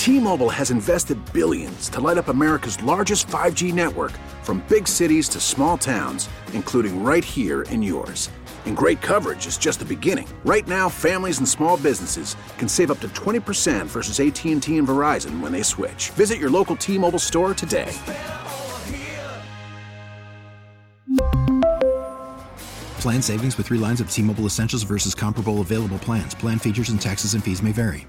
T-Mobile has invested billions to light up America's largest 5G network, from big cities to small towns, including right here in yours. And great coverage is just the beginning. Right now, families and small businesses can save up to 20% versus AT&T and Verizon when they switch. Visit your local T-Mobile store today. Plan savings with 3 lines of T-Mobile Essentials versus comparable available plans. Plan features and taxes and fees may vary.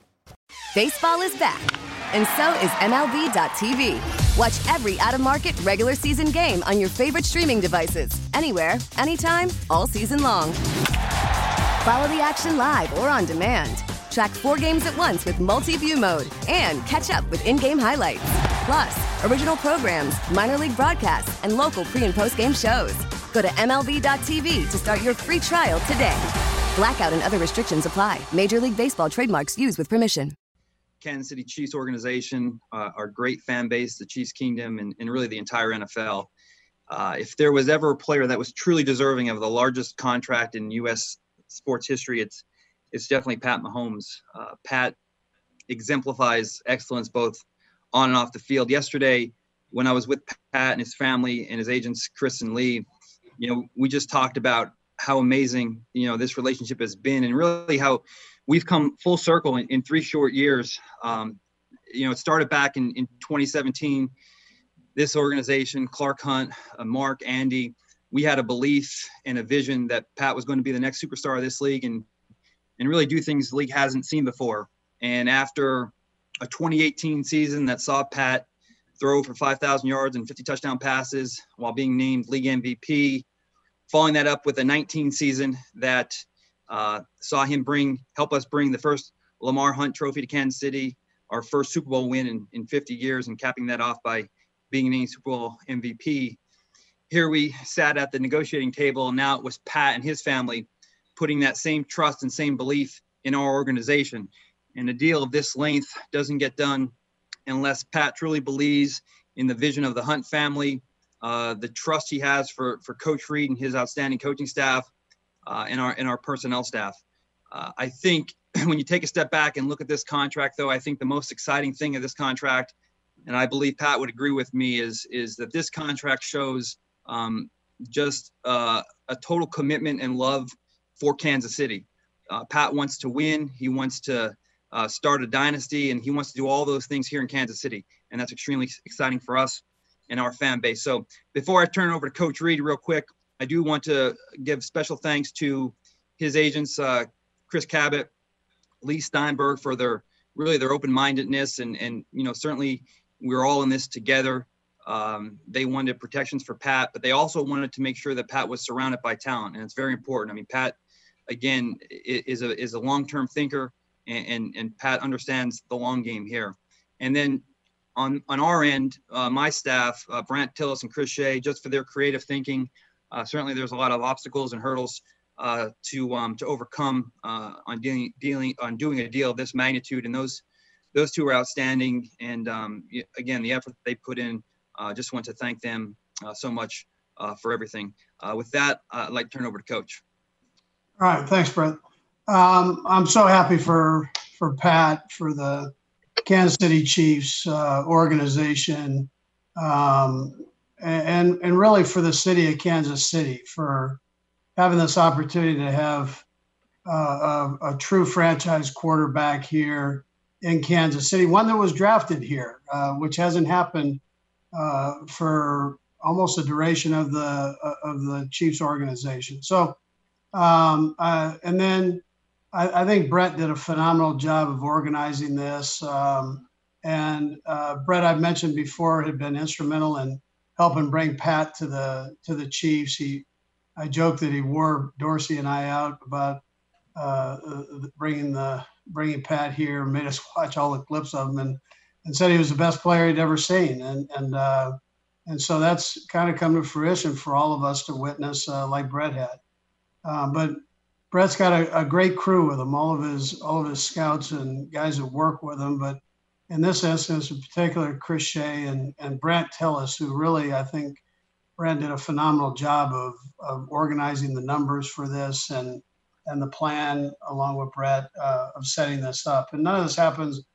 Baseball is back, and so is MLB.tv. Watch every out-of-market regular season game on your favorite streaming devices, anywhere, anytime, all season long. Follow the action live or on demand. Track 4 games at once with multi-view mode and catch up with in-game highlights. Plus, original programs, minor league broadcasts, and local pre- and post-game shows. Go to MLB.tv to start your free trial today. Blackout and other restrictions apply. Major League Baseball trademarks used with permission. Kansas City Chiefs organization, our great fan base, the Chiefs Kingdom, and really the entire NFL. If there was ever a player that was truly deserving of the largest contract in U.S. sports history, it's definitely Pat Mahomes. Pat exemplifies excellence both on and off the field. Yesterday, when I was with Pat and his family and his agents, Chris and Lee, we just talked about how amazing, this relationship has been, and really how we've come full circle in 3 short years. It started back in 2017. This organization, Clark Hunt, Mark, Andy, we had a belief and a vision that Pat was going to be the next superstar of this league and really do things the league hasn't seen before. And after a 2018 season that saw Pat throw for 5,000 yards and 50 touchdown passes while being named league MVP, following that up with a 19 season that saw him help us bring the first Lamar Hunt Trophy to Kansas City, our first Super Bowl win in 50 years, and capping that off by being named Super Bowl MVP. Here we sat at the negotiating table, and now it was Pat and his family putting that same trust and same belief in our organization. And a deal of this length doesn't get done unless Pat truly believes in the vision of the Hunt family, the trust he has for Coach Reed and his outstanding coaching staff, and our personnel staff. I think when you take a step back and look at this contract, though, I think the most exciting thing of this contract, and I believe Pat would agree with me, is that this contract shows just a total commitment and love for Kansas City. Pat wants to win. He wants to start a dynasty, and he wants to do all those things here in Kansas City. And that's extremely exciting for us and our fan base. So before I turn it over to Coach Reed real quick, I do want to give special thanks to his agents, Chris Cabot, Lee Steinberg, for their open-mindedness. And certainly we're all in this together. They wanted protections for Pat, but they also wanted to make sure that Pat was surrounded by talent. And it's very important. I mean, Pat, again, is a long-term thinker, and Pat understands the long game here. And then on our end, my staff, Brant Tillis and Chris Shea, just for their creative thinking. Certainly there's a lot of obstacles and hurdles to overcome on doing a deal of this magnitude. And those two are outstanding. And again, the effort they put in, just want to thank them so much for everything. With that, I'd like to turn over to Coach. All right. Thanks, Brett. I'm so happy for Pat, for the Kansas City Chiefs organization, and really for the city of Kansas City for having this opportunity to have a true franchise quarterback here in Kansas City, one that was drafted here, which hasn't happened for almost the duration of the Chiefs organization. So, and then I think Brett did a phenomenal job of organizing this. And Brett, I've mentioned before, had been instrumental in helping bring Pat to the Chiefs. I joked that he wore Dorsey and I out about bringing Pat here, made us watch all the clips of him, and said he was the best player he'd ever seen. And so that's kind of come to fruition for all of us to witness, like Brett had. But Brett's got a great crew with him, all of his scouts and guys that work with him. But in this instance, in particular, Chris Shea and Brant Tillis, who really, I think, Brant did a phenomenal job of organizing the numbers for this and the plan, along with Brett, of setting this up. And none of this happens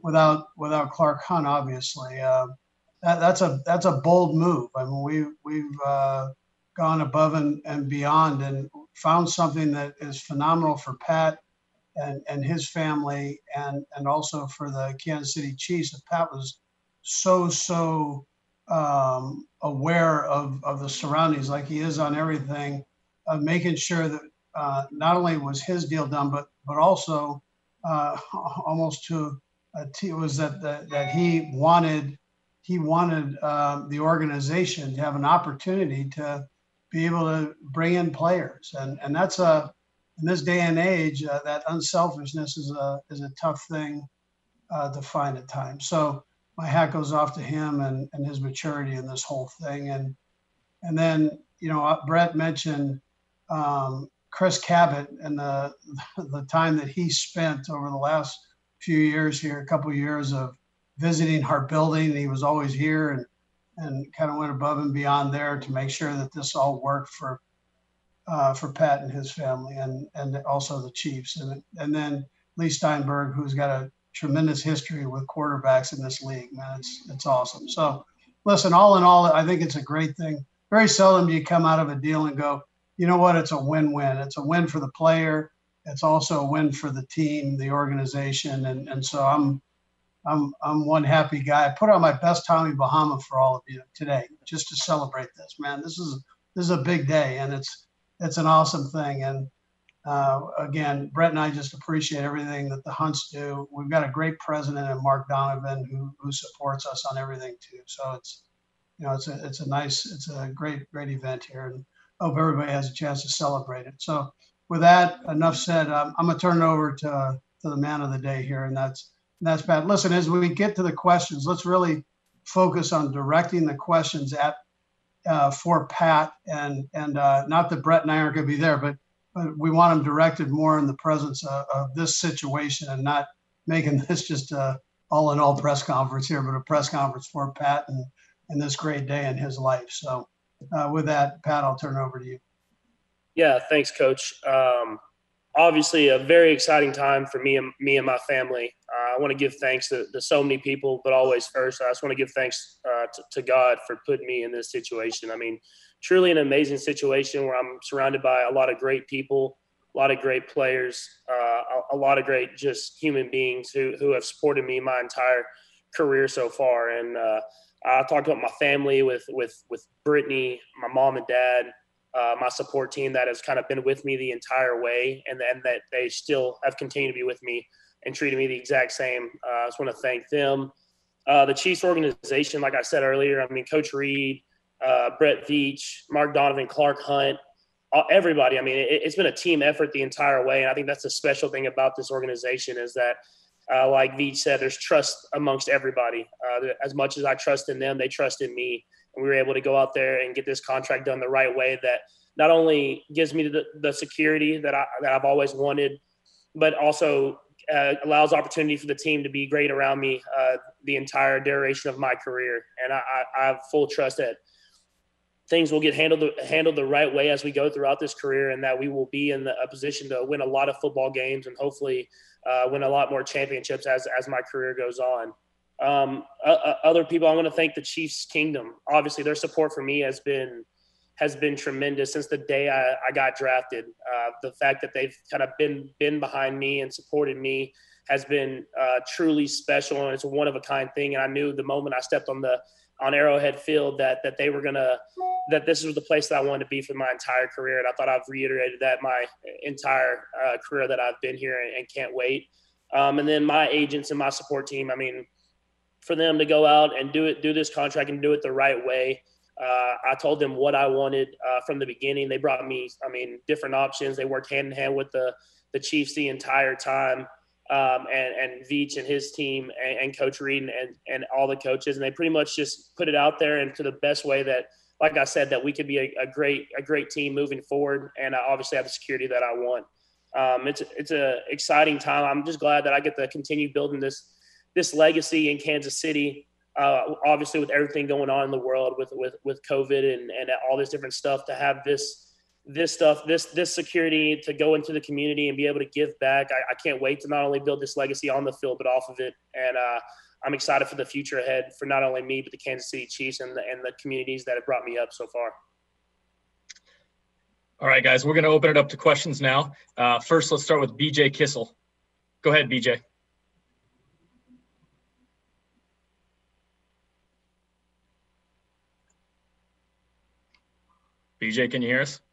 without Clark Hunt, obviously. That's a bold move. I mean, we've gone above and beyond and found something that is phenomenal for Pat and his family, and also for the Kansas City Chiefs. And Pat was so aware of the surroundings, like he is on everything, making sure that not only was his deal done, but also almost to a T, was that he wanted the organization to have an opportunity to be able to bring in players, and that's in this day and age, that unselfishness is a tough thing to find at times. So my hat goes off to him and his maturity in this whole thing. And then, Brett mentioned Chris Cabot and the time that he spent over the last few years here, a couple of years of visiting our building. He was always here and kind of went above and beyond there to make sure that this all worked for Pat and his family, and also the Chiefs, and then Lee Steinberg, who's got a tremendous history with quarterbacks in this league. Man, it's awesome. So, listen, all in all, I think it's a great thing. Very seldom do you come out of a deal and go, you know what? It's a win-win. It's a win for the player. It's also a win for the team, the organization, and so I'm one happy guy. I put on my best Tommy Bahama for all of you today, just to celebrate this. Man, this is a big day, and it's an awesome thing. And again, Brett and I just appreciate everything that the Hunts do. We've got a great president in Mark Donovan who supports us on everything too. So it's a great event here, and hope everybody has a chance to celebrate it. So with that, enough said. I'm gonna turn it over to the man of the day here, and that's Pat. Listen, as we get to the questions, let's really focus on directing the questions at for Pat, and not that Brett and I aren't going to be there, but we want them directed more in the presence of this situation, and not making this just a all-in-all press conference here, but a press conference for Pat and this great day in his life. So with that, Pat, I'll turn it over to you. Yeah, thanks, Coach. Obviously, a very exciting time for me and my family. I want to give thanks to so many people, but always first, I just want to give thanks to God for putting me in this situation. I mean, truly an amazing situation where I'm surrounded by a lot of great people, a lot of great players, a lot of great just human beings who have supported me my entire career so far. And I talked about my family with Brittany, my mom and dad, my support team that has kind of been with me the entire way, and that they still have continued to be with me and treated me the exact same. I just want to thank them. The Chiefs organization, like I said earlier, I mean, Coach Reed, Brett Veach, Mark Donovan, Clark Hunt, everybody. I mean, it's been a team effort the entire way, and I think that's the special thing about this organization is that, like Veach said, there's trust amongst everybody. As much as I trust in them, they trust in me. And we were able to go out there and get this contract done the right way that not only gives me the security that I've always wanted, but also allows opportunity for the team to be great around me the entire duration of my career. And I have full trust that things will get handled the right way as we go throughout this career, and that we will be in a position to win a lot of football games and hopefully win a lot more championships as my career goes on. Other people, I want to thank the Chiefs Kingdom. Obviously, their support for me has been tremendous since the day I got drafted. The fact that they've kind of been behind me and supported me has been truly special, and it's a one of a kind thing. And I knew the moment I stepped on Arrowhead Field that they were that this was the place that I wanted to be for my entire career. And I thought I've reiterated that my entire career that I've been here, and can't wait. And then my agents and my support team, I mean, for them to go out and do this contract and do it the right way. I told them what I wanted from the beginning. They brought me, I mean, different options. They worked hand in hand with the Chiefs the entire time, and Veach and his team and Coach Reed and all the coaches. And they pretty much just put it out there into the best way that, like I said, that we could be a great team moving forward. And I obviously have the security that I want. It's an exciting time. I'm just glad that I get to continue building this legacy in Kansas City. Obviously with everything going on in the world with COVID and all this different stuff, to have this this security to go into the community and be able to give back. I can't wait to not only build this legacy on the field, but off of it. And I'm excited for the future ahead for not only me, but the Kansas City Chiefs and the communities that have brought me up so far. All right, guys, we're going to open it up to questions now. First, let's start with BJ Kissel. Go ahead, BJ. BJ, can you hear us?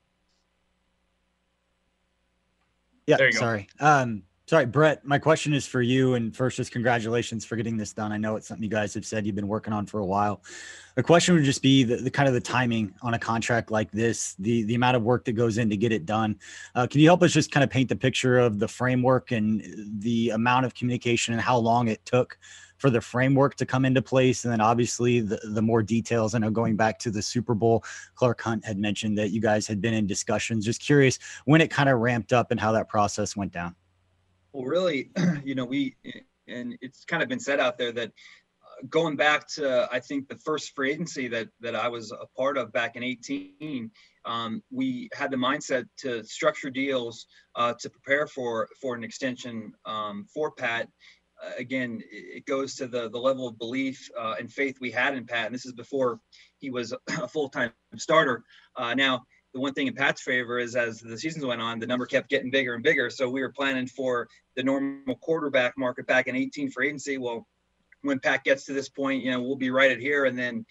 Yeah, there you go. Sorry. Sorry, Brett, my question is for you. And first, just congratulations for getting this done. I know it's something you guys have said you've been working on for a while. The question would just be the kind of the timing on a contract like this, the amount of work that goes in to get it done. Can you help us just kind of paint the picture of the framework and the amount of communication and how long it took for the framework to come into place? And then obviously the more details. I know going back to the Super Bowl, Clark Hunt had mentioned that you guys had been in discussions. Just curious when it kind of ramped up and how that process went down. Well, really, and it's kind of been said out there that going back to, I think, the first free agency that I was a part of back in 2018, we had the mindset to structure deals to prepare for an extension for Pat. Again, it goes to the level of belief and faith we had in Pat. And this is before he was a full-time starter. Now, the one thing in Pat's favor is as the seasons went on, the number kept getting bigger and bigger. So we were planning for the normal quarterback market back in 18 free agency. Well, when Pat gets to this point, we'll be right at here. And then,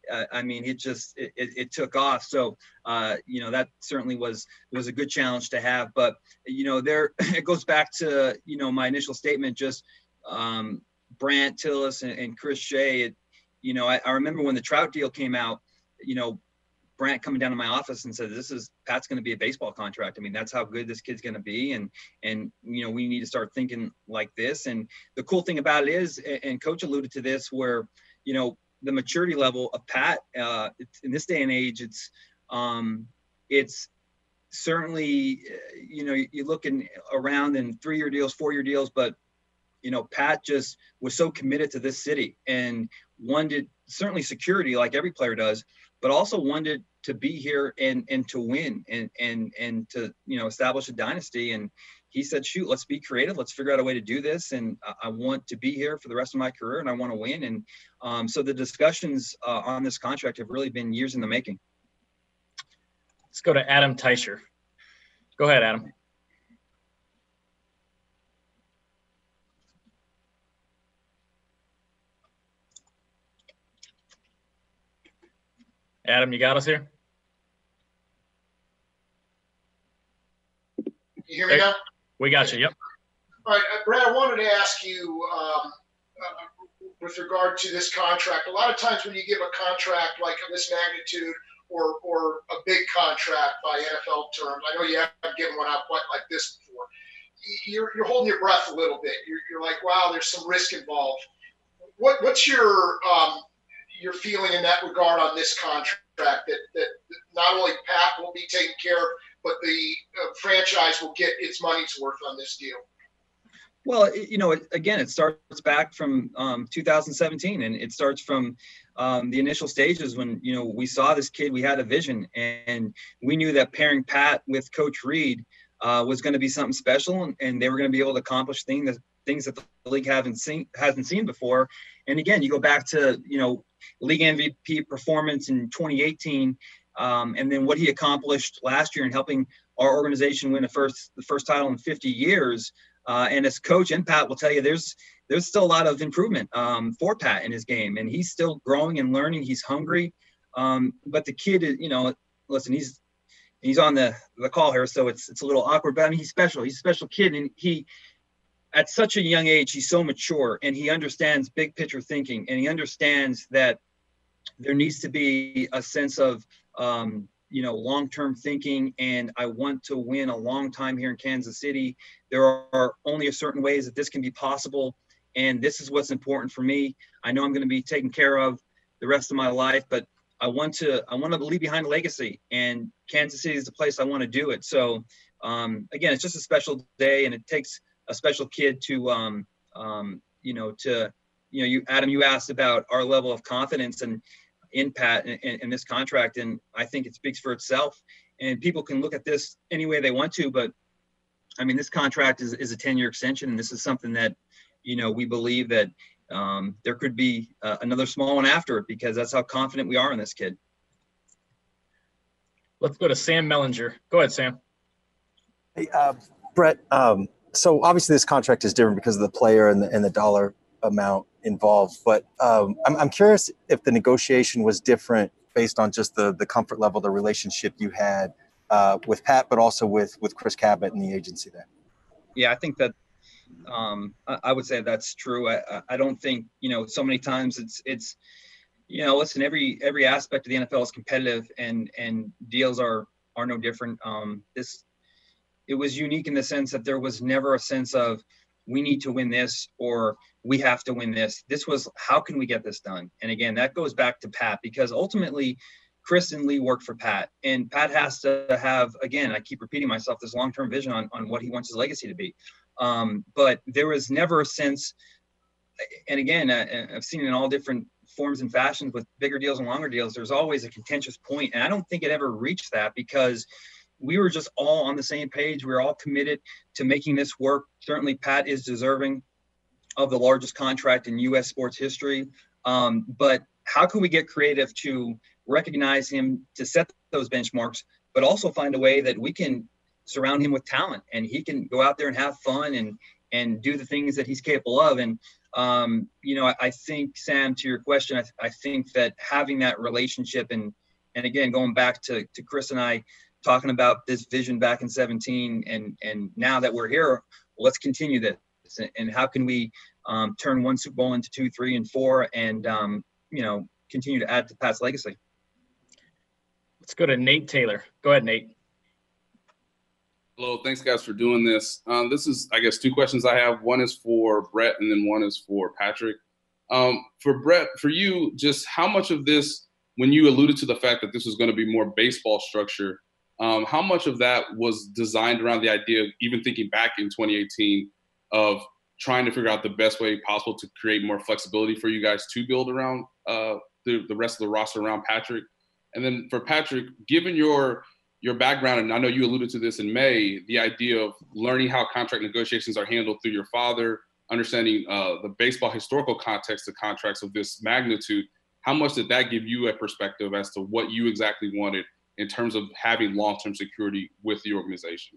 it took off. So, that certainly was a good challenge to have. But, it goes back to, my initial statement, just Brant Tillis and Chris Shea. I remember when the Trout deal came out, Brant coming down to my office and said, Pat's going to be a baseball contract. I mean, that's how good this kid's going to be. And, we need to start thinking like this. And the cool thing about it is, and Coach alluded to this, where, the maturity level of Pat in this day and age, it's certainly, you're looking around in 3-year deals, 4-year deals, but, Pat just was so committed to this city and wanted certainly security like every player does, but also wanted to be here and to win and to, establish a dynasty. And he said, shoot, let's be creative. Let's figure out a way to do this. And I want to be here for the rest of my career and I want to win. And so the discussions on this contract have really been years in the making. Let's go to Adam Teicher. Go ahead, Adam. Adam, you got us here? You hear me now? We got you, yep. All right, Brad, I wanted to ask you with regard to this contract. A lot of times when you give a contract like of this magnitude or a big contract by NFL terms, I know you haven't given one out quite like this before, you're holding your breath a little bit. You're like, wow, there's some risk involved. What's your feeling in that regard on this contract, that not only Pat will be taken care of, but the franchise will get its money's worth on this deal? Well, again, it starts back from 2017, and it starts from the initial stages when, we saw this kid, we had a vision, and we knew that pairing Pat with Coach Reed was going to be something special, and they were going to be able to accomplish things that the league hasn't seen before. And again, you go back to, league MVP performance in 2018, and then what he accomplished last year in helping our organization win the first title in 50 years. And as coach, and Pat will tell you, there's still a lot of improvement for Pat in his game, and he's still growing and learning. He's hungry, but the kid is, listen, he's on the call here, so it's a little awkward. But I mean, he's special. He's a special kid, and he, at such a young age, he's so mature, and he understands big picture thinking, and he understands that there needs to be a sense of long-term thinking, and I want to win a long time here in Kansas City. There are only a certain ways that this can be possible, and this is what's important for me. I know I'm going to be taken care of the rest of my life, but I want to leave behind a legacy, and Kansas City is the place I want to do it. So again, it's just a special day, and it takes a special kid to Adam, you asked about our level of confidence and in Pat in this contract, and I think it speaks for itself. and people can look at this any way they want to, but I mean, this contract is a 10-year extension, and this is something that, we believe that there could be another small one after it, because that's how confident we are in this kid. Let's go to Sam Mellinger. Go ahead, Sam. Hey, Brett. So obviously this contract is different because of the player and the dollar amount involved. But I'm curious if the negotiation was different based on just the comfort level, the relationship you had with Pat, but also with Chris Cabot and the agency there. Yeah, I think that I would say that's true. I don't think, so many times it's listen, every aspect of the NFL is competitive, and deals are no different. It was unique in the sense that there was never a sense of we need to win this or we have to win this. This was, how can we get this done? And again, that goes back to Pat, because ultimately Chris and Lee work for Pat, and Pat has to have, again, I keep repeating myself, this long-term vision on what he wants his legacy to be. But there was never a sense, and again, I've seen it in all different forms and fashions with bigger deals and longer deals, there's always a contentious point. And I don't think it ever reached that, because we were just all on the same page. We were all committed to making this work. Certainly Pat is deserving of the largest contract in U.S. sports history. But how can we get creative to recognize him, to set those benchmarks, but also find a way that we can surround him with talent and he can go out there and have fun and do the things that he's capable of. And, I think, Sam, to your question, I think that having that relationship and again, going back to Chris and I talking about this vision back in 2017, and now that we're here, let's continue this. And how can we turn one Super Bowl into 2, 3, and 4, and continue to add to Pat's legacy. Let's go to Nate Taylor. Go ahead, Nate. Hello, thanks guys for doing this. This is, I guess, 2 questions I have. One is for Brett, and then one is for Patrick. For Brett, for you, just how much of this, when you alluded to the fact that this was going to be more baseball structure, how much of that was designed around the idea of, even thinking back in 2018, of trying to figure out the best way possible to create more flexibility for you guys to build around the rest of the roster around Patrick? And then for Patrick, given your background, and I know you alluded to this in May, the idea of learning how contract negotiations are handled through your father, understanding the baseball historical context of contracts of this magnitude, how much did that give you a perspective as to what you exactly wanted in terms of having long-term security with the organization?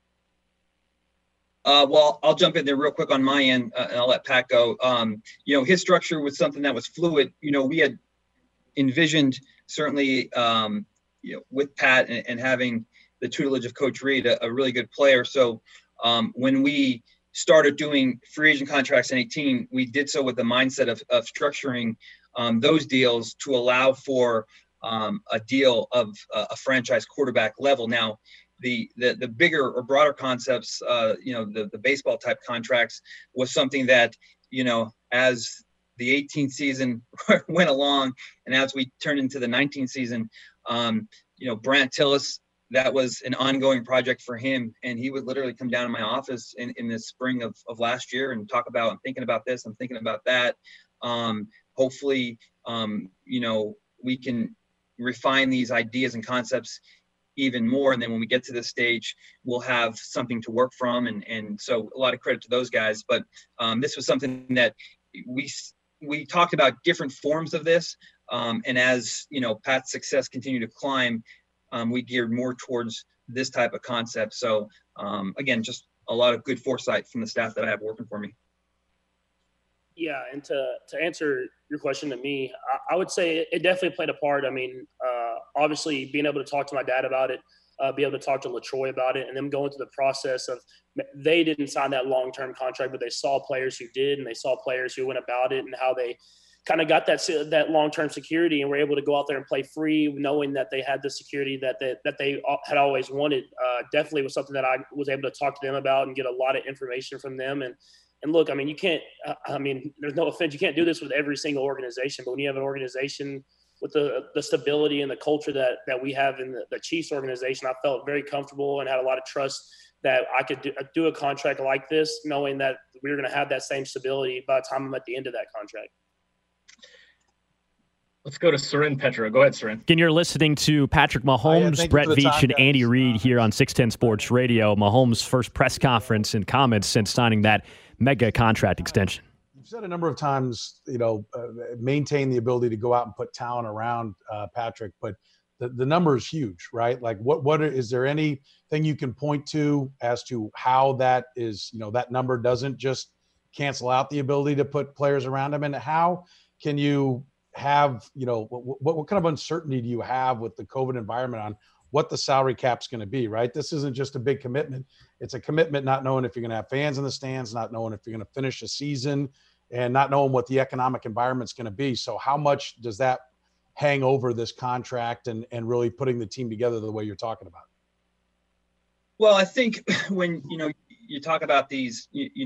Well, I'll jump in there real quick on my end, and I'll let Pat go. His structure was something that was fluid. We had envisioned, certainly, with Pat and having the tutelage of Coach Reed, a really good player. So when we started doing free agent contracts in 2018, we did so with the mindset of structuring those deals to allow for a deal of a franchise quarterback level. Now, the bigger or broader concepts, the baseball type contracts was something that, as the 18th season went along and as we turned into the 19th season, Brant Tillis, that was an ongoing project for him. And he would literally come down to my office in the spring of last year and talk about, I'm thinking about this, I'm thinking about that. Hopefully, we can refine these ideas and concepts even more. And then when we get to this stage, we'll have something to work from. And so a lot of credit to those guys. But this was something that we talked about different forms of this. And as, Pat's success continued to climb, we geared more towards this type of concept. So again, just a lot of good foresight from the staff that I have working for me. Yeah, and to answer your question to me, I would say it definitely played a part. I mean, obviously being able to talk to my dad about it, be able to talk to LaTroy about it, and them going through the process of, they didn't sign that long-term contract, but they saw players who did, and they saw players who went about it and how they kind of got that long-term security and were able to go out there and play free, knowing that they had the security that they had always wanted. Definitely was something that I was able to talk to them about and get a lot of information from them. And look, I mean, you can't, there's no offense, you can't do this with every single organization, but when you have an organization with the stability and the culture that we have in the Chiefs organization, I felt very comfortable and had a lot of trust that I could do a contract like this, knowing that we were going to have that same stability by the time I'm at the end of that contract. Let's go to Seren Petra. Go ahead, Seren. Again, you're listening to Patrick Mahomes, Brett Veach, and Andy Reid here on 610 Sports Radio. Mahomes' first press conference and comments since signing that mega contract extension. You've said a number of times, maintain the ability to go out and put talent around Patrick, but the number is huge, right? Like, what is there anything you can point to as to how that is? That number doesn't just cancel out the ability to put players around him, and how can you have, what kind of uncertainty do you have with the COVID environment on what the salary cap's going to be, right? This isn't just a big commitment. It's a commitment not knowing if you're going to have fans in the stands, not knowing if you're going to finish a season, and not knowing what the economic environment's going to be. So how much does that hang over this contract and really putting the team together the way you're talking about? Well, I think when, you talk about these,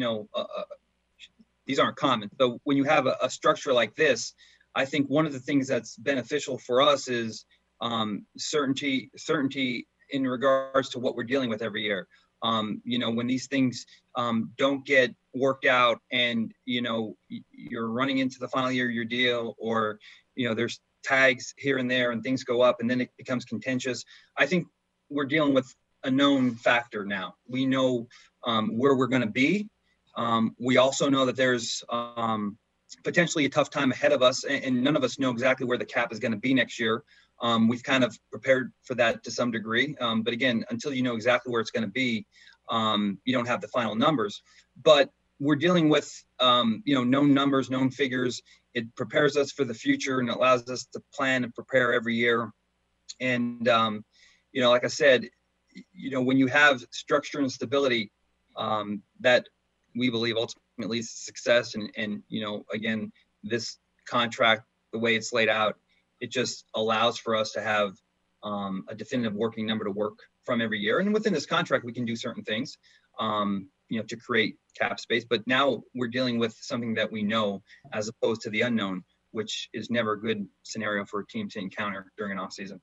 these aren't common. So when you have a structure like this, I think one of the things that's beneficial for us is certainty in regards to what we're dealing with every year. When these things don't get worked out and, you're running into the final year of your deal, or, there's tags here and there and things go up and then it becomes contentious. I think we're dealing with a known factor now. We know where we're going to be. We also know that there's potentially a tough time ahead of us, and none of us know exactly where the cap is going to be next year. We've kind of prepared for that to some degree. But again, until you know exactly where it's going to be, you don't have the final numbers. But we're dealing with, known numbers, known figures. It prepares us for the future and allows us to plan and prepare every year. And, like I said, when you have structure and stability, that we believe ultimately leads to success. And again, this contract, the way it's laid out, it just allows for us to have a definitive working number to work from every year. And within this contract, we can do certain things, to create cap space. But now we're dealing with something that we know, as opposed to the unknown, which is never a good scenario for a team to encounter during an off season.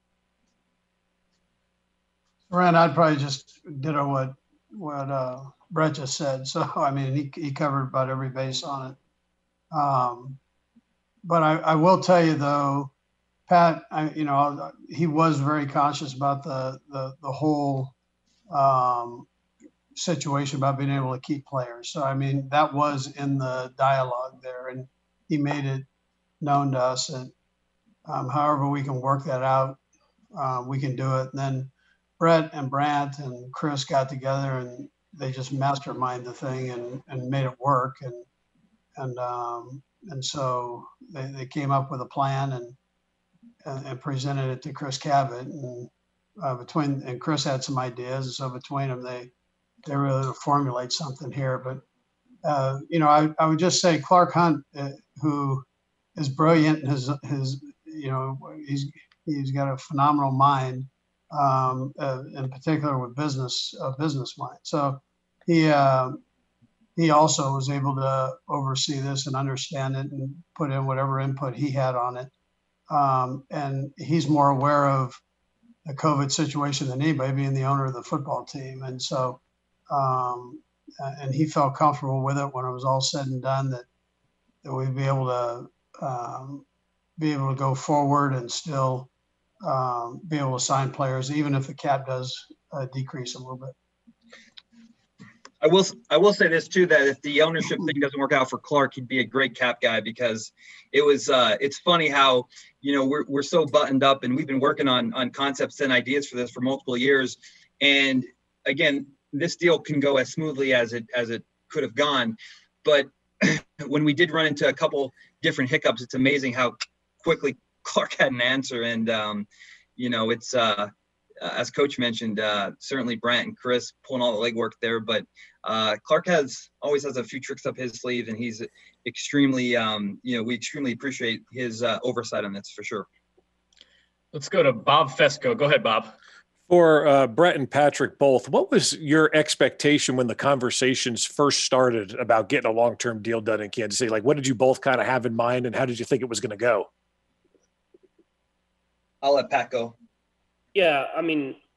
Rand, I'd probably just ditto what Brett just said. So, I mean, he covered about every base on it. But I will tell you, though, Pat, he was very conscious about the whole situation about being able to keep players. So, I mean, that was in the dialogue there, and he made it known to us that however we can work that out, we can do it. And then Brett and Brandt and Chris got together and they just masterminded the thing and made it work. And so they came up with a plan and presented it to Chris Cabot, and Chris had some ideas. And so between them, they really formulate something here. But, I would just say Clark Hunt, who is brilliant, he's got a phenomenal mind, in particular with business mind. So he also was able to oversee this and understand it and put in whatever input he had on it. And he's more aware of the COVID situation than anybody, being the owner of the football team. And so, and he felt comfortable with it when it was all said and done, that we'd be able to go forward and still be able to sign players, even if the cap does decrease a little bit. I will say this too, that if the ownership thing doesn't work out for Clark, he'd be a great cap guy, because it's funny how, we're so buttoned up, and we've been working on concepts and ideas for this for multiple years. And again, this deal can go as smoothly as it could have gone. But when we did run into a couple different hiccups, it's amazing how quickly Clark had an answer. And, it's, as Coach mentioned, certainly Brandt and Chris pulling all the legwork there, but Clark always has a few tricks up his sleeve, and he's extremely, we extremely appreciate his oversight on this for sure. Let's go to Bob Fesco. Go ahead, Bob. For Brett and Patrick both, what was your expectation when the conversations first started about getting a long-term deal done in Kansas City? Like, what did you both kind of have in mind, and how did you think it was going to go? I'll let Pat go. Yeah, I mean,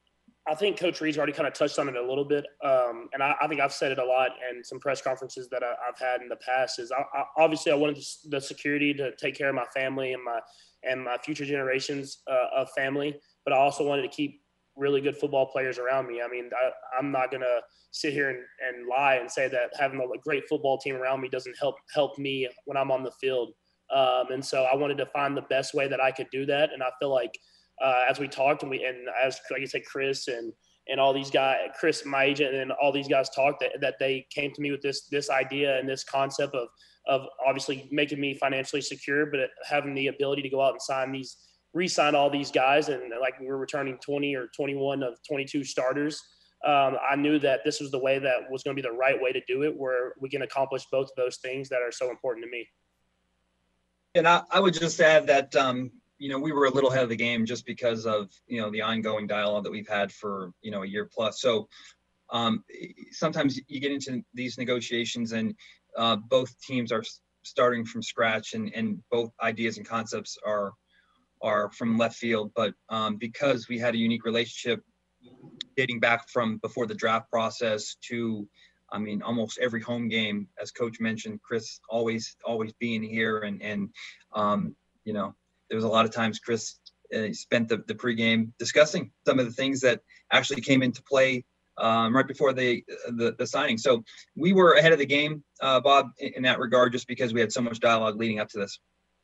I think Coach Reed's already kind of touched on it a little bit, and I think I've said it a lot in some press conferences that I've had in the past. Is obviously I wanted the security to take care of my family and my future generations of family, but I also wanted to keep really good football players around me. I mean, I'm not gonna sit here and lie and say that having a great football team around me doesn't help me when I'm on the field. And so I wanted to find the best way that I could do that, and I feel like. As we talked and as like I said, Chris and all these guys, Chris, my agent, and all these guys talked that they came to me with this idea and this concept of obviously making me financially secure, but having the ability to go out and re-sign all these guys. And like we were returning 20 or 21 of 22 starters. I knew that this was the way that was going to be the right way to do it, where we can accomplish both of those things that are so important to me. And I would just add that, we were a little ahead of the game just because of, the ongoing dialogue that we've had for, a year plus. So sometimes you get into these negotiations and both teams are starting from scratch and both ideas and concepts are from left field. But because we had a unique relationship dating back from before the draft process to, almost every home game, as Coach mentioned, Chris always being here and there was a lot of times Chris spent the pregame discussing some of the things that actually came into play right before the signing. So we were ahead of the game, Bob, in that regard, just because we had so much dialogue leading up to this.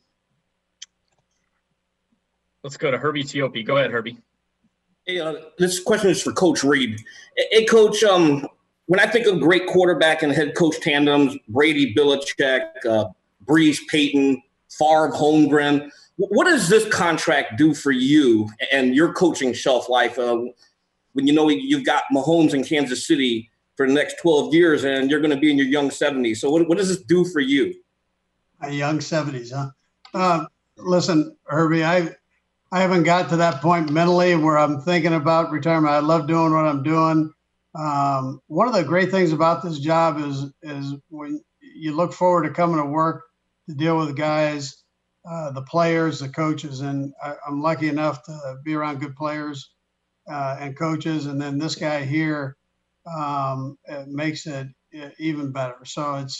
Let's go to Herbie Teope. Go ahead, Herbie. Hey, this question is for Coach Reed. Hey, Coach, when I think of great quarterback and head coach tandems, Brady, Belichick, Breeze, Peyton, Favre, Holmgren, what does this contract do for you and your coaching shelf life when you've got Mahomes in Kansas City for the next 12 years and you're going to be in your young 70s? So what does this do for you? Young 70s, huh? Listen, Herbie, I haven't got to that point mentally where I'm thinking about retirement. I love doing what I'm doing. One of the great things about this job is when you look forward to coming to work to deal with guys, the players, the coaches, and I'm lucky enough to be around good players and coaches. And then this guy here it makes it even better. So it's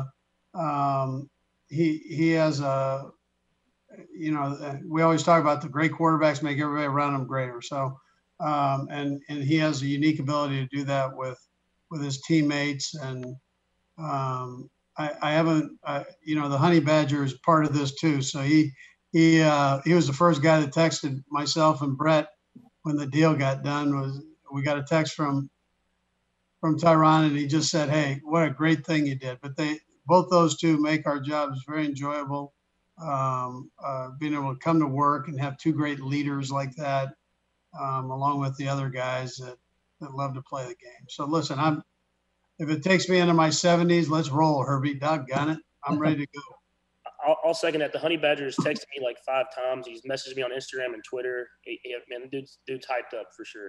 he has a, we always talk about the great quarterbacks make everybody around them greater. So and he has a unique ability to do that with his teammates. And I haven't, the Honey Badger is part of this too. So he was the first guy that texted myself and Brett when the deal got done. We got a text from Tyron, and he just said, "Hey, what a great thing you did." But both those two make our jobs very enjoyable. Being able to come to work and have two great leaders like that, along with the other guys that love to play the game. So listen, if it takes me into my 70s, let's roll, Herbie. Doggone it. I'm ready to go. I'll second that. The Honey Badger has texted me like 5 times. He's messaged me on Instagram and Twitter. Man, dude's hyped up for sure.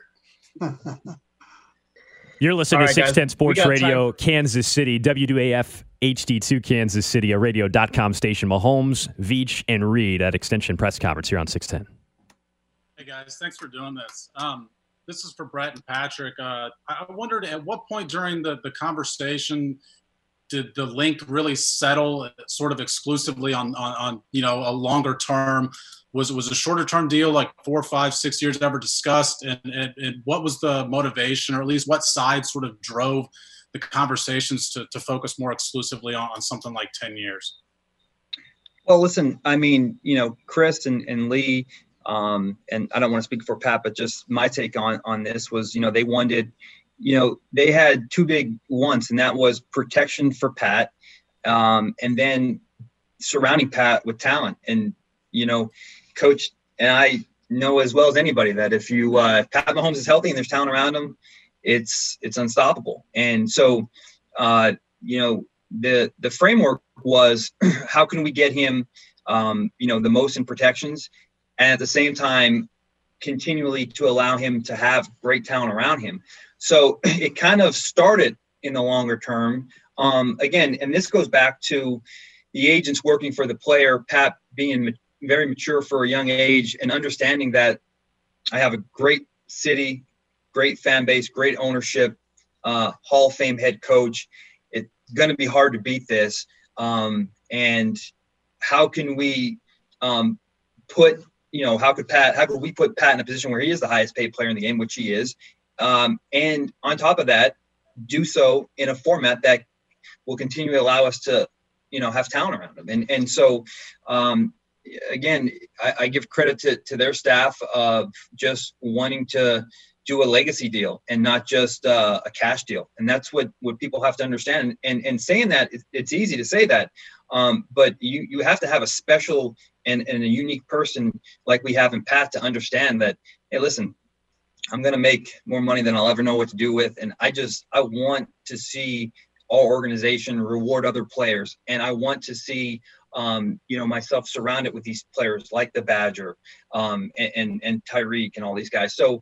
You're listening to 610 Sports Radio, time. Kansas City, WAF HD2 Kansas City, a radio.com station. Mahomes, Veach, and Reed at Extension Press Conference here on 610. Hey, guys. Thanks for doing this. This is for Brett and Patrick. I wondered at what point during the conversation did the link really settle sort of exclusively on a longer term? Was a shorter term deal like 4, 5, 6 years ever discussed? And what was the motivation, or at least what side sort of drove the conversations to focus more exclusively on something like 10 years? Well, listen, Chris and Lee, and I don't want to speak for Pat, but just my take on this was, they wanted, they had 2 big wants, and that was protection for Pat, and then surrounding Pat with talent. And, Coach and I know as well as anybody that if Pat Mahomes is healthy and there's talent around him, it's unstoppable. And so, the framework was how can we get him, the most in protections, and at the same time, continually to allow him to have great talent around him. So it kind of started in the longer term. Again, and this goes back to the agents working for the player, Pat being very mature for a young age and understanding that I have a great city, great fan base, great ownership, Hall of Fame head coach. It's going to be hard to beat this. And how can we how could we put Pat in a position where he is the highest paid player in the game, which he is. And on top of that, do so in a format that will continue to allow us to, have talent around him. And so, again, I give credit to their staff of just wanting to do a legacy deal and not just a cash deal. And that's what people have to understand. And saying that, it's easy to say that, but you have to have a special and a unique person like we have in Pat to understand that, hey, listen, I'm going to make more money than I'll ever know what to do with. And I want to see our organization reward other players. And I want to see, myself surrounded with these players like the Badger and Tyreek and all these guys. So,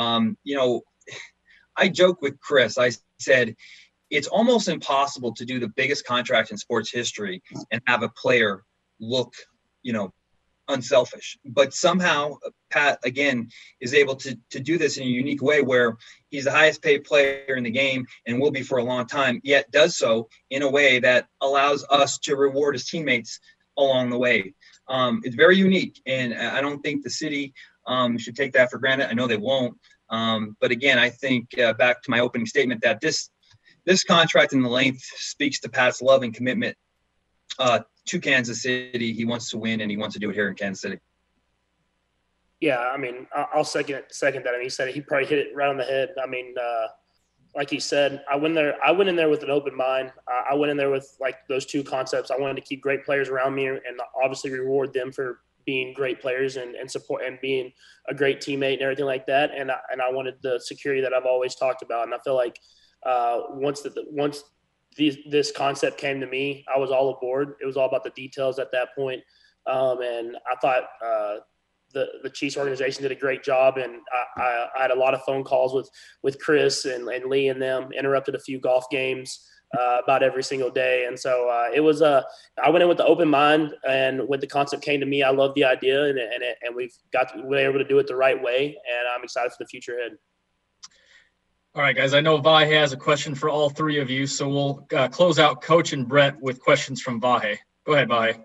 I joke with Chris. I said, it's almost impossible to do the biggest contract in sports history and have a player look, unselfish. But somehow Pat, again, is able to do this in a unique way where he's the highest paid player in the game and will be for a long time, yet does so in a way that allows us to reward his teammates along the way. It's very unique, and I don't think the city should take that for granted. I know they won't. But again, I think back to my opening statement that this contract and the length speaks to Pat's love and commitment to Kansas City. He wants to win, and he wants to do it here in Kansas City. Yeah, I mean, I'll second that. I mean, he probably hit it right on the head. I mean, like he said, I went in there with an open mind. I went in there with like those two concepts. I wanted to keep great players around me and obviously reward them for being great players and support and being a great teammate and everything like that. And I wanted the security that I've always talked about. And I feel like once this concept came to me, I was all aboard. It was all about the details at that point. And I thought the Chiefs organization did a great job. And I had a lot of phone calls with Chris and Lee and them, interrupted a few golf games about every single day. And so it was I went in with the open mind, and when the concept came to me, I loved the idea, and we were able to do it the right way. And I'm excited for the future ahead. All right, guys, I know Vahe has a question for all three of you, so we'll close out Coach and Brett with questions from Vahe. Go ahead, Vahe.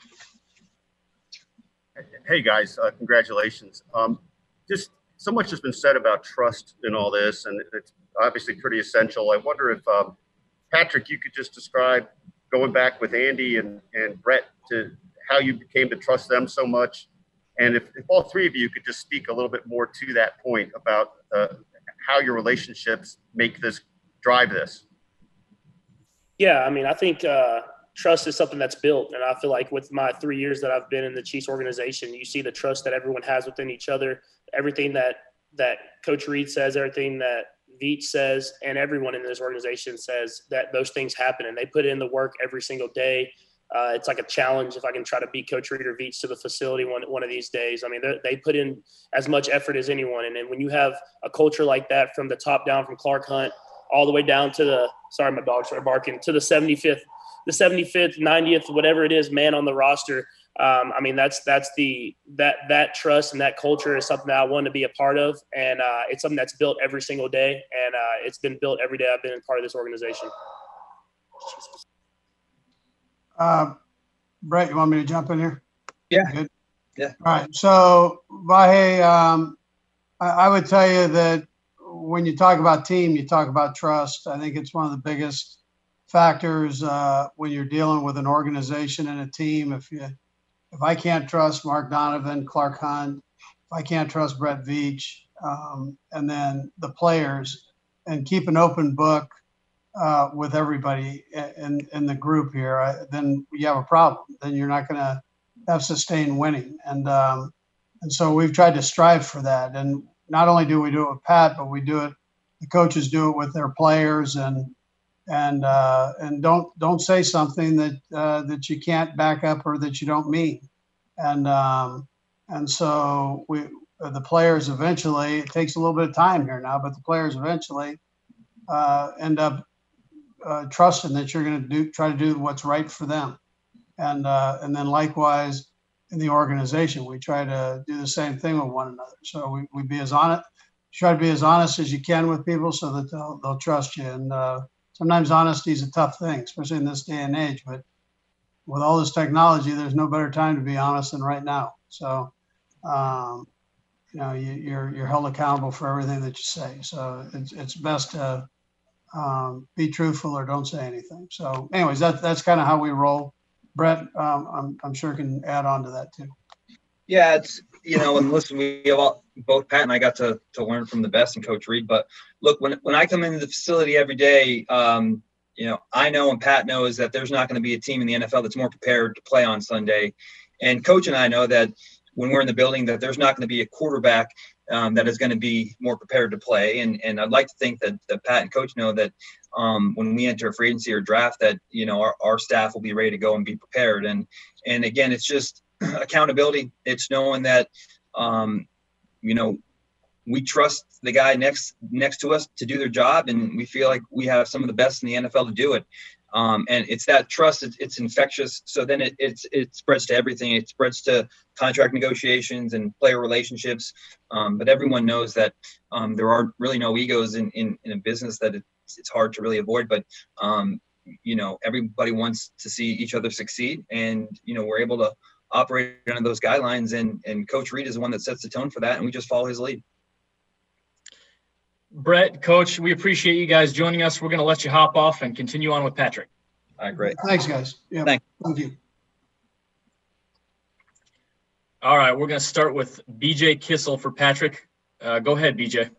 Hey, guys, congratulations. Just so much has been said about trust in all this, and it's obviously pretty essential. I wonder if, Patrick, you could just describe going back with Andy and Brett to how you came to trust them so much. And if all three of you could just speak a little bit more to that point about how your relationships drive this. Yeah, I mean, I think trust is something that's built. And I feel like with my 3 years that I've been in the Chiefs organization, you see the trust that everyone has within each other, everything that Coach Reid says, everything that Veach says, and everyone in this organization says, that those things happen, and they put in the work every single day. It's like a challenge if I can try to beat Coach Reid or Veach to the facility one of these days. I mean, they put in as much effort as anyone. And then when you have a culture like that from the top down, from Clark Hunt all the way down to sorry, my dogs are barking, to the 75th, 90th, whatever it is, man on the roster. I mean, that trust and that culture is something that I want to be a part of. And it's something that's built every single day. And it's been built every day I've been a part of this organization. Brett, you want me to jump in here? Yeah. Good. Yeah. All right. So, Vahe, I would tell you that when you talk about team, you talk about trust. I think it's one of the biggest factors when you're dealing with an organization and a team. If I can't trust Mark Donovan, Clark Hunt, if I can't trust Brett Veach, and then the players, and keep an open book with everybody in the group here, then you have a problem. Then you're not going to have sustained winning. And so we've tried to strive for that. And not only do we do it with Pat, but we do it, the coaches do it with their players, and don't say something that you can't back up or that you don't mean. And so the players eventually, it takes a little bit of time here now, but the players eventually end up trusting that you're going to try to do what's right for them. And then likewise in the organization, we try to do the same thing with one another. So we be as honest. try to be as honest as you can with people so that they'll trust you. And sometimes honesty is a tough thing, especially in this day and age. But with all this technology, there's no better time to be honest than right now. So, you're held accountable for everything that you say. So it's best to be truthful or don't say anything. So anyways, that's kind of how we roll. Brett, I'm sure can add on to that too. Yeah, it's, and listen, we have both Pat and I got to learn from the best and Coach Reid. But look, when I come into the facility every day, I know and Pat knows that there's not going to be a team in the NFL that's more prepared to play on Sunday. And Coach and I know that when we're in the building that there's not going to be a quarterback that is going to be more prepared to play. And I'd like to think that Pat and Coach know that when we enter a free agency or draft that, our staff will be ready to go and be prepared. And again, it's just accountability. It's knowing that, we trust the guy next to us to do their job, and we feel like we have some of the best in the NFL to do it. And it's that trust. It's infectious. So then it spreads to everything. It spreads to contract negotiations and player relationships. But everyone knows that there are really no egos in a business that it's hard to really avoid. But everybody wants to see each other succeed, and we're able to operate under those guidelines. And Coach Reid is the one that sets the tone for that, and we just follow his lead. Brett, Coach, we appreciate you guys joining us. We're going to let you hop off and continue on with Patrick. All right, great. Thanks, guys. Yeah, thank you. All right, we're going to start with BJ Kissel for Patrick. Go ahead, BJ.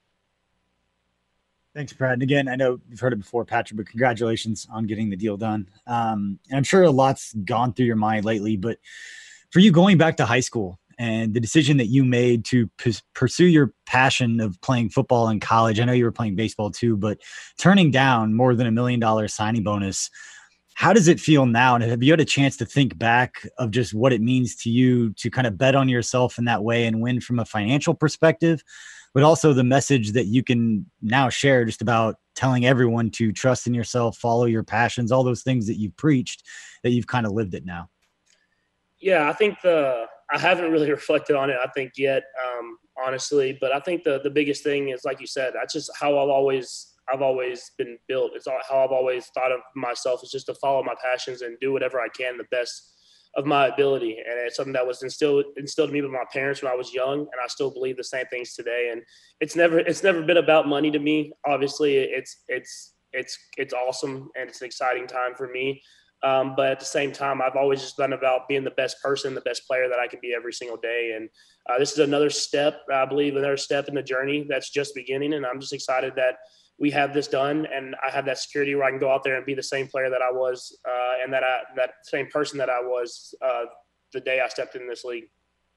Thanks, Brad. And again, I know you've heard it before, Patrick, but congratulations on getting the deal done. And I'm sure a lot's gone through your mind lately, but for you going back to high school and the decision that you made to pursue your passion of playing football in college, I know you were playing baseball too, but turning down more than $1 million signing bonus, how does it feel now? And have you had a chance to think back of just what it means to you to kind of bet on yourself in that way and win from a financial perspective, but also the message that you can now share just about telling everyone to trust in yourself, follow your passions, all those things that you've preached, that you've kind of lived it now? Yeah, I think I haven't really reflected on it, I think, yet, honestly. But I think the biggest thing is, like you said, that's just how I've always been built. It's how I've always thought of myself, is just to follow my passions and do whatever I can the best of my ability. And it's something that was instilled in me by my parents when I was young, and I still believe the same things today. And it's never been about money to me. Obviously, it's awesome and it's an exciting time for me. But at the same time, I've always just been about being the best person, the best player that I can be every single day. And this is another step, I believe, another step in the journey that's just beginning. And I'm just excited that we have this done, and I have that security where I can go out there and be the same player that I was, and that same person that I was the day I stepped in this league.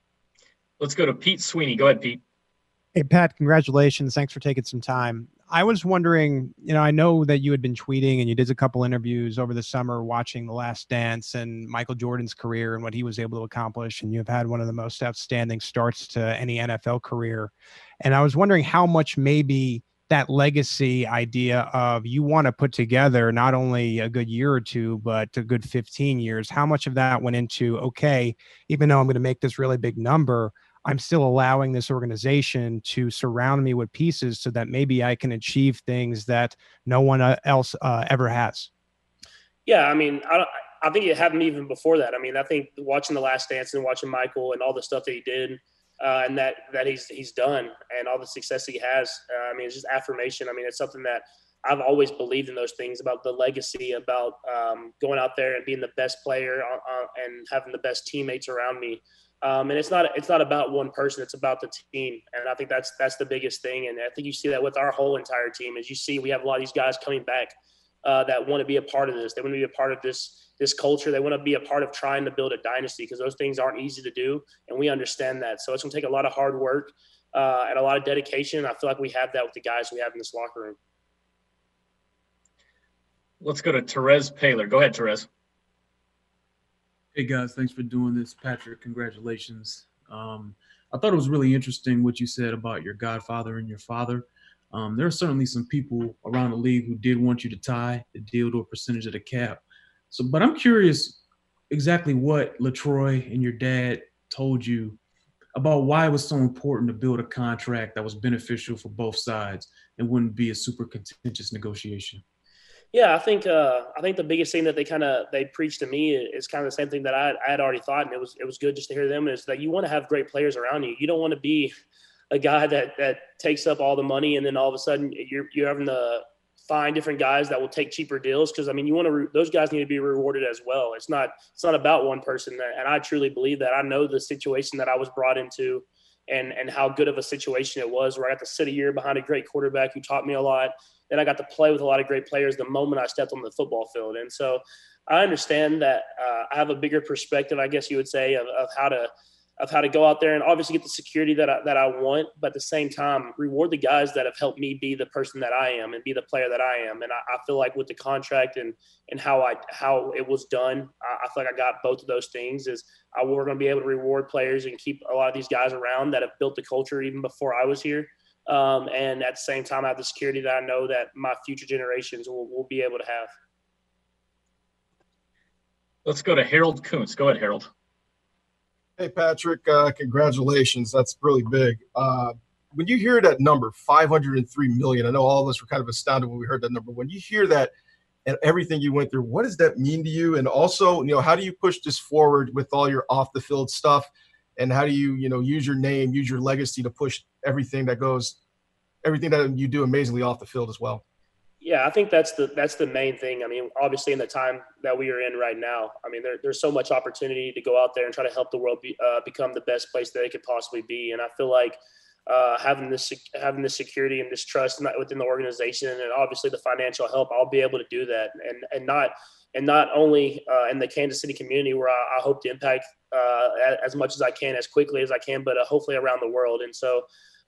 Let's go to Pete Sweeney. Go ahead, Pete. Hey, Pat, congratulations. Thanks for taking some time. I was wondering, I know that you had been tweeting and you did a couple interviews over the summer watching The Last Dance and Michael Jordan's career and what he was able to accomplish. And you've had one of the most outstanding starts to any NFL career. And I was wondering how much maybe that legacy idea of you want to put together not only a good year or two, but a good 15 years, how much of that went into, okay, even though I'm going to make this really big number, I'm still allowing this organization to surround me with pieces so that maybe I can achieve things that no one else ever has. Yeah, I mean, I think it happened even before that. I mean, I think watching The Last Dance and watching Michael and all the stuff that he did and that he's done and all the success he has, I mean, it's just affirmation. I mean, it's something that I've always believed in, those things about the legacy, about going out there and being the best player and having the best teammates around me. And it's not about one person, it's about the team. And I think that's the biggest thing. And I think you see that with our whole entire team. As you see, we have a lot of these guys coming back that want to be a part of this. They want to be a part of this culture. They want to be a part of trying to build a dynasty, because those things aren't easy to do. And we understand that. So it's going to take a lot of hard work and a lot of dedication. I feel like we have that with the guys we have in this locker room. Let's go to Therese Paylor. Go ahead, Therese. Hey guys, thanks for doing this. Patrick, congratulations. I thought it was really interesting what you said about your godfather and your father. There are certainly some people around the league who did want you to tie the deal to a percentage of the cap. But I'm curious exactly what LaTroy and your dad told you about why it was so important to build a contract that was beneficial for both sides and wouldn't be a super contentious negotiation. Yeah, I think the biggest thing that they preached to me is kind of the same thing that I had already thought, and it was good just to hear them, is that you want to have great players around you. You don't want to be a guy that takes up all the money and then all of a sudden you're having to find different guys that will take cheaper deals, because I mean those guys need to be rewarded as well. It's not about one person, and I truly believe that. I know the situation that I was brought into and how good of a situation it was, where I got to sit a year behind a great quarterback who taught me a lot. Then I got to play with a lot of great players the moment I stepped on the football field. And so I understand that I have a bigger perspective, I guess you would say, of how to go out there and obviously get the security that I want, but at the same time, reward the guys that have helped me be the person that I am and be the player that I am. And I feel like with the contract and how it was done, I feel like I got both of those things. We're going to be able to reward players and keep a lot of these guys around that have built the culture even before I was here. And at the same time, I have the security that I know that my future generations will be able to have. Let's go to Harold Kuntz. Go ahead, Harold. Hey, Patrick, congratulations. That's really big. When you hear that number, $503 million, I know all of us were kind of astounded when we heard that number. When you hear that and everything you went through, what does that mean to you? And also, how do you push this forward with all your off-the-field stuff? And how do you, use your name, use your legacy to push everything that you do amazingly off the field as well? Yeah, I think that's the main thing. I mean, obviously in the time that we are in right now, I mean, there's so much opportunity to go out there and try to help the world become the best place that it could possibly be. And I feel like having this security and this trust within the organization, and obviously the financial help, I'll be able to do that. And not only in the Kansas City community, where I hope to impact as much as I can, as quickly as I can, but hopefully around the world. And so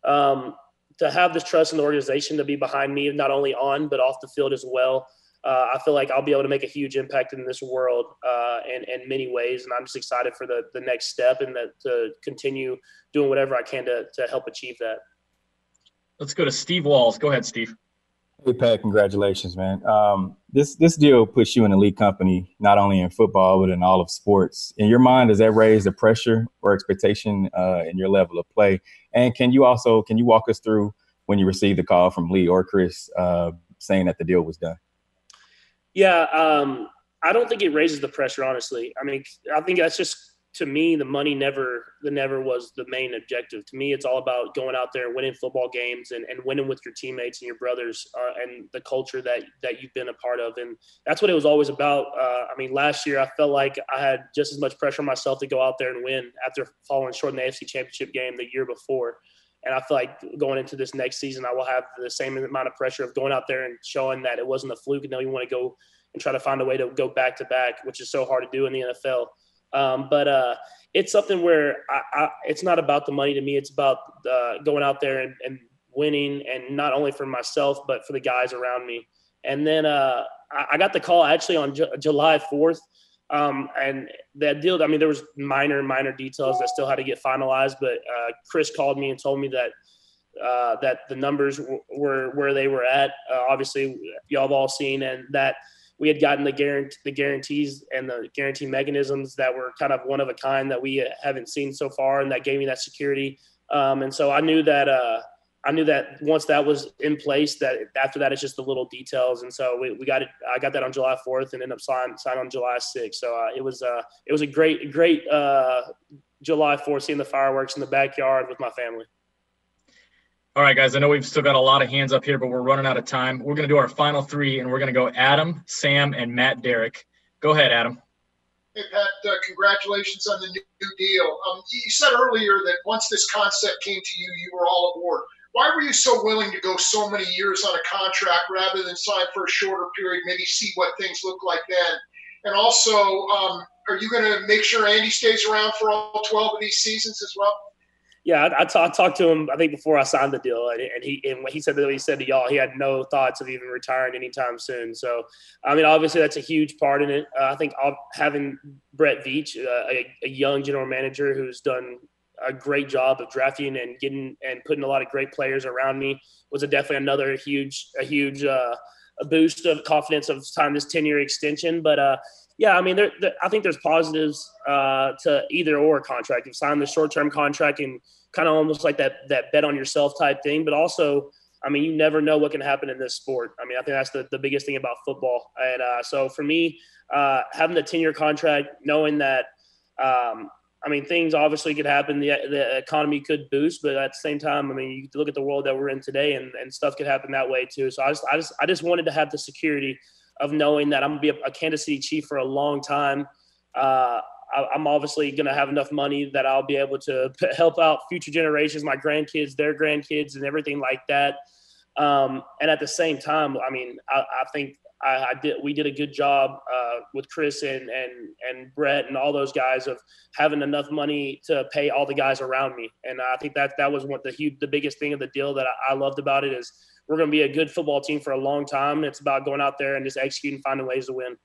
to have this trust in the organization to be behind me, not only on, but off the field as well, I feel like I'll be able to make a huge impact in this world in many ways. And I'm just excited for the next step and to continue doing whatever I can to help achieve that. Let's go to Steve Walls. Go ahead, Steve. Hey, Pat, congratulations, man. This deal puts you in elite company, not only in football, but in all of sports. In your mind, does that raise the pressure or expectation in your level of play? And can you walk us through when you received the call from Lee or Chris saying that the deal was done? Yeah, I don't think it raises the pressure, honestly. I mean, I think that's just, to me, the money never was the main objective. To me, it's all about going out there and winning football games and winning with your teammates and your brothers and the culture that you've been a part of. And that's what it was always about. I mean, last year I felt like I had just as much pressure on myself to go out there and win after falling short in the AFC Championship game the year before. And I feel like going into this next season, I will have the same amount of pressure of going out there and showing that it wasn't a fluke, and now you want to go and try to find a way to go back to back, which is so hard to do in the NFL. But it's something where it's not about the money to me. It's about going out there and winning, and not only for myself, but for the guys around me. And then I got the call actually on July 4th. And that deal, I mean, there was minor details that still had to get finalized, but Chris called me and told me that the numbers were where they were at. Obviously, y'all have all seen, and that we had gotten the guarantees and the guarantee mechanisms that were kind of one of a kind that we haven't seen so far, and that gave me that security. And so I knew that once that was in place, that after that it's just the little details. And so we got it. I got that on July 4th and ended up signed on July 6th. So it was a great July 4th, seeing the fireworks in the backyard with my family. All right, guys, I know we've still got a lot of hands up here, but we're running out of time. We're going to do our final three, and we're going to go Adam, Sam, and Matt Derrick. Go ahead, Adam. Hey, Pat, congratulations on the new deal. You said earlier that once this concept came to you, you were all aboard. Why were you so willing to go so many years on a contract rather than sign for a shorter period, maybe see what things look like then? And also, are you going to make sure Andy stays around for all 12 of these seasons as well? Yeah, I talked to him, I think, before I signed the deal, and he said to y'all, he had no thoughts of even retiring anytime soon. So, I mean, obviously that's a huge part in it. I think having Brett Veach, a young general manager who's done a great job of drafting and getting and putting a lot of great players around me, was definitely another huge a boost of confidence of time this 10-year extension. But Yeah, I mean, I think there's positives to either or contract. You've signed the short-term contract and kind of almost like that bet on yourself type thing. But also, I mean, you never know what can happen in this sport. I mean, I think that's the biggest thing about football. And so for me, having the 10-year contract, knowing that, I mean, things obviously could happen. The economy could boost, but at the same time, I mean, you look at the world that we're in today, and stuff could happen that way too. So I just wanted to have the security of knowing that I'm gonna be a Kansas City Chief for a long time. I'm obviously gonna have enough money that I'll be able to help out future generations, my grandkids, their grandkids, and everything like that. And at the same time, I mean, I think we did a good job with Chris and Brett and all those guys of having enough money to pay all the guys around me. And I think that was the biggest thing of the deal that I loved about it is we're going to be a good football team for a long time. It's about going out there and just executing, finding ways to win.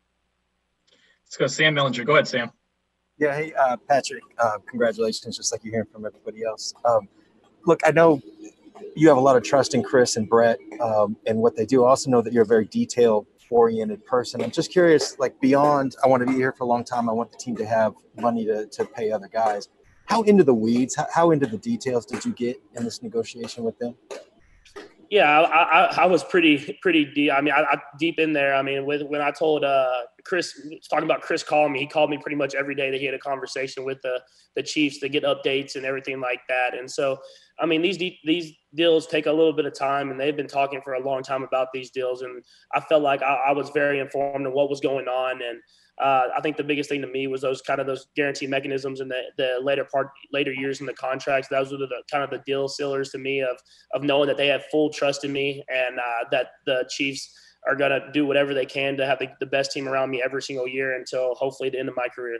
Let's go, Sam Mellinger. Go ahead, Sam. Yeah, hey, Patrick, congratulations, just like you're hearing from everybody else. Look, I know you have a lot of trust in Chris and Brett and what they do. I also know that you're a very detail-oriented person. I'm just curious, like beyond, I want to be here for a long time. I want the team to have money to pay other guys. How into the weeds, how into the details did you get in this negotiation with them? Yeah, I was pretty deep. I mean, I deep in there. I mean, when I told Chris, talking about Chris calling me, he called me pretty much every day that he had a conversation with the Chiefs to get updates and everything like that. And so, I mean, these deals take a little bit of time, and they've been talking for a long time about these deals. And I felt like I was very informed of what was going on. And I think the biggest thing to me was those guarantee mechanisms in the later years in the contracts. Those were the kind of the deal sealers to me of knowing that they have full trust in me and that the Chiefs are going to do whatever they can to have the best team around me every single year until hopefully the end of my career.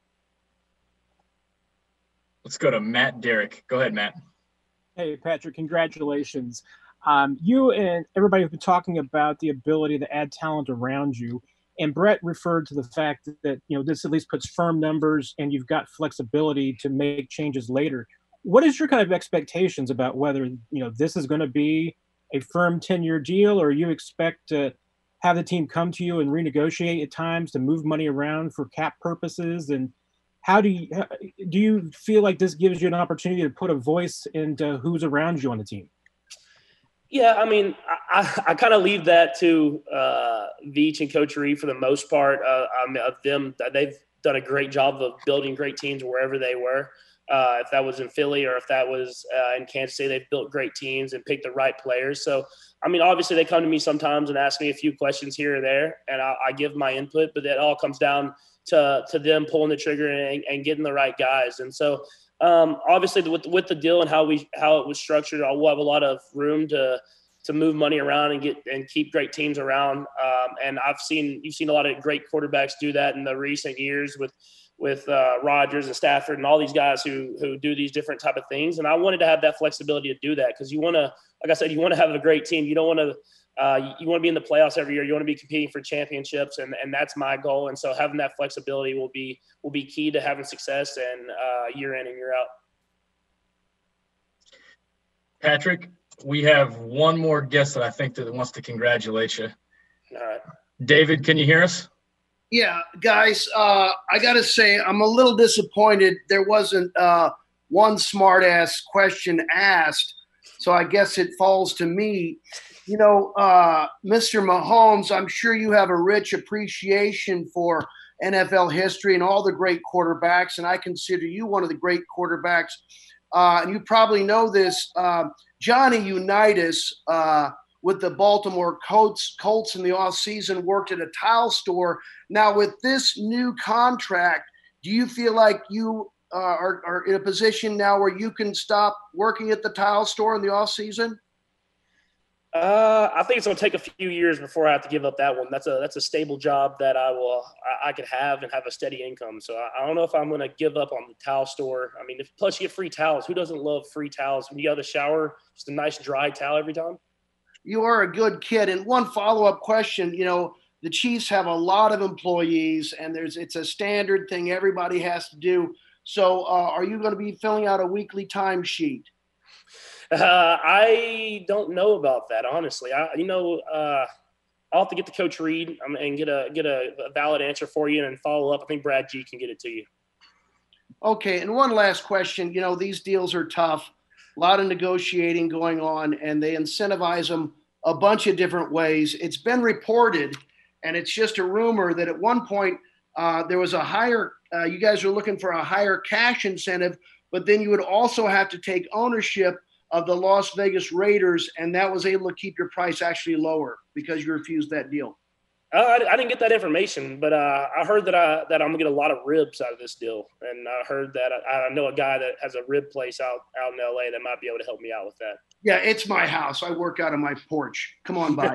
Let's go to Matt Derrick. Go ahead, Matt. Hey, Patrick, congratulations. You and everybody have been talking about the ability to add talent around you. And Brett referred to the fact that, this at least puts firm numbers and you've got flexibility to make changes later. What is your kind of expectations about whether, this is going to be a firm 10-year deal, or you expect to have the team come to you and renegotiate at times to move money around for cap purposes? And how do you feel like this gives you an opportunity to put a voice into who's around you on the team? Yeah, I mean, I kind of leave that to Veach and Coach Reed for the most part. Of them, they've done a great job of building great teams wherever they were. If that was in Philly or if that was in Kansas City, they've built great teams and picked the right players. So, I mean, obviously they come to me sometimes and ask me a few questions here or there, and I give my input, but it all comes down to them pulling the trigger and getting the right guys. And so, obviously with the deal and how it was structured, we'll have a lot of room to move money around and keep great teams around. And you've seen a lot of great quarterbacks do that in the recent years with Rodgers and Stafford and all these guys who do these different type of things. And I wanted to have that flexibility to do that because you want to, like I said, you want to have a great team. You don't want to. You want to be in the playoffs every year. You want to be competing for championships, and that's my goal. And so having that flexibility will be key to having success and year in and year out. Patrick, we have one more guest that I think that wants to congratulate you. All right. David, can you hear us? Yeah, guys, I got to say I'm a little disappointed there wasn't one smart-ass question asked, so I guess it falls to me. Mr. Mahomes, I'm sure you have a rich appreciation for NFL history and all the great quarterbacks, and I consider you one of the great quarterbacks. And you probably know this, Johnny Unitas with the Baltimore Colts in the offseason worked at a tile store. Now, with this new contract, do you feel like you are in a position now where you can stop working at the tile store in the offseason? I think it's going to take a few years before I have to give up that one. That's a stable job that I could have and have a steady income. So I don't know if I'm going to give up on the towel store. I mean, plus you get free towels. Who doesn't love free towels? When you go to the shower, just a nice dry towel every time. You are a good kid. And one follow-up question, the Chiefs have a lot of employees and it's a standard thing everybody has to do. So are you going to be filling out a weekly timesheet? I don't know about that, honestly. I'll have to get to Coach Reed and get a valid answer for you and follow up. I think Brad G can get it to you. Okay, and one last question. You know, these deals are tough, a lot of negotiating going on, and they incentivize them a bunch of different ways. It's been reported, and it's just a rumor, that at one point there was a higher you guys are looking for a higher cash incentive, but then you would also have to take ownership of the Las Vegas Raiders, and that was able to keep your price actually lower because you refused that deal. I didn't get that information, but I heard that I'm gonna get a lot of ribs out of this deal, and I heard that I know a guy that has a rib place out in LA that might be able to help me out with that. Yeah, it's my house. I work out of my porch. Come on by.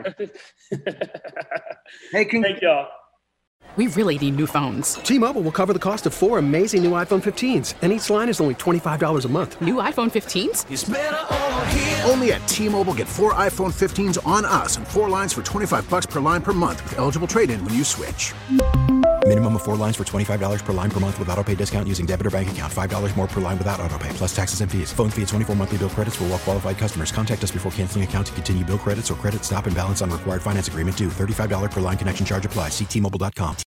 Hey, thank y'all. We really need new phones. T-Mobile will cover the cost of 4 amazing new iPhone 15s, and each line is only $25 a month. New iPhone 15s? It's better over here. Only at T-Mobile, get 4 iPhone 15s on us and 4 lines for $25 per line per month with eligible trade-in when you switch. Minimum of 4 lines for $25 per line per month with autopay discount using debit or bank account. $5 more per line without autopay, plus taxes and fees. Phone fee at 24 monthly bill credits for well-qualified customers. Contact us before canceling account to continue bill credits or credit stop and balance on required finance agreement due. $35 per line connection charge applies. See T-Mobile.com.